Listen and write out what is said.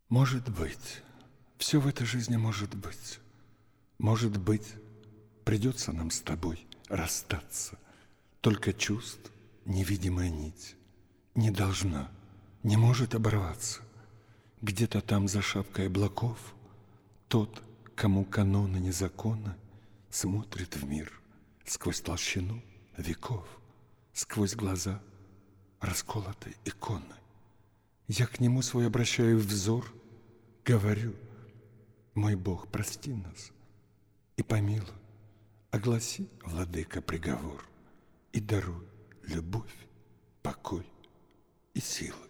Может быть, все в этой жизни может быть. Может быть, придется нам с тобой расстаться. Только чувств невидимая нить не должна, не может оборваться. Где-то там за шапкой облаков тот, кому каноны не законы, смотрит в мир сквозь толщину веков, сквозь глаза расколотой иконы. Я к нему свой обращаю взор, говорю: мой Бог, прости нас и помилуй, огласи, владыка, приговор, и даруй любовь, покой и силу.